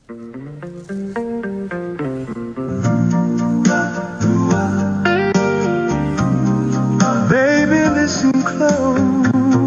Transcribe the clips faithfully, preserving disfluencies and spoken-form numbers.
Baby, listen close.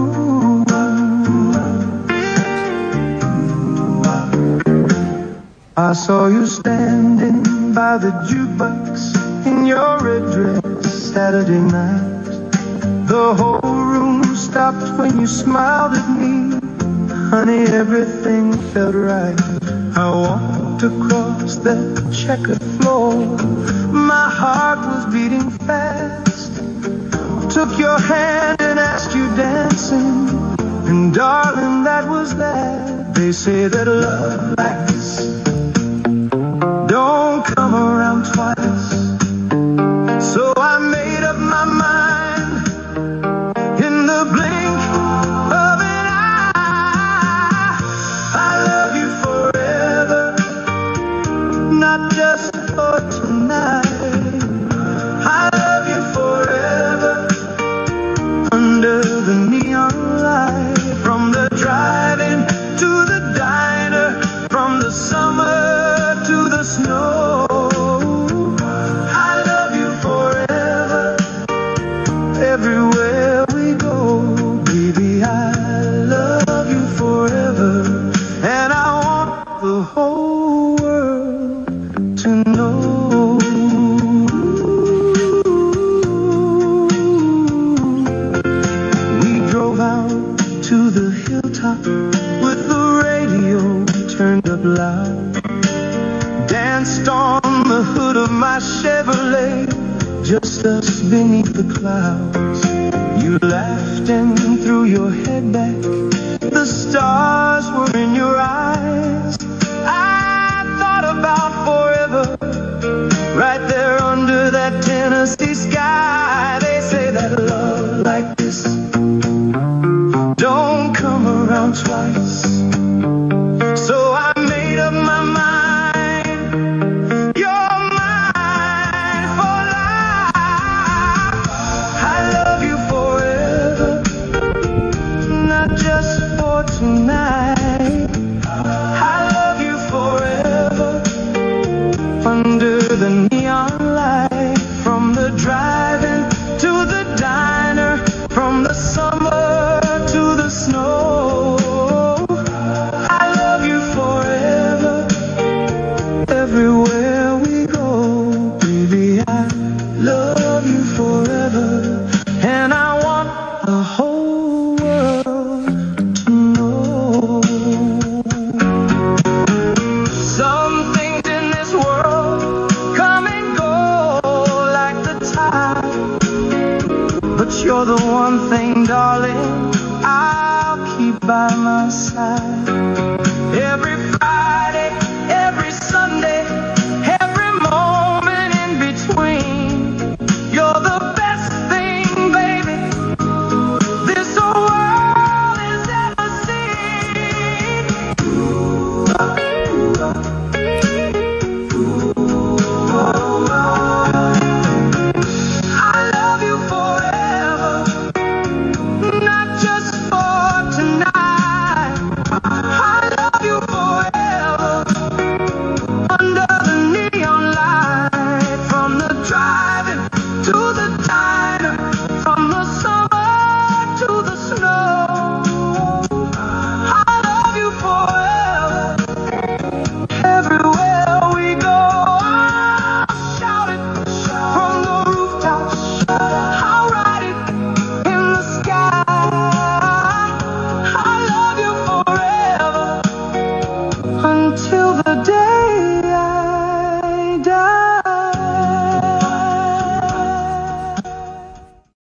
I saw you standing by the jukebox in your red dress Saturday night. The whole room stopped when you smiled at me. Honey, everything felt right. I walked across that checkered floor. My heart was beating fast. Took your hand and asked you dancing. And darling, that was that. They say that love like this don't come around twice. So I made up my mind in the blink of an eye. I love you forever, not just for tonight. I love you forever, under the neon light. From the drive-in to the diner, from the summer to the snow. I love you forever, everywhere we go. Baby, I love you forever, and I want the whole world to know. We drove out to the hilltop with the radio turned up loud. Danced on the hood of my Chevrolet, just us beneath the clouds. You laughed and threw your head back. The stars were in your eyes. I thought about forever, right there under that Tennessee sky. They say that love like this don't come around twice. So I made up my mind. You're mine for life. I love you forever, not just for tonight. I love you forever, under the neon light. From the drive-in to the diner, from the summer to the snow. I love you forever, everywhere we go. Baby, I love you forever, and I want the whole world to know. Some things in this world come and go like the tide, but you're the one thing, darling, I'll keep by my side.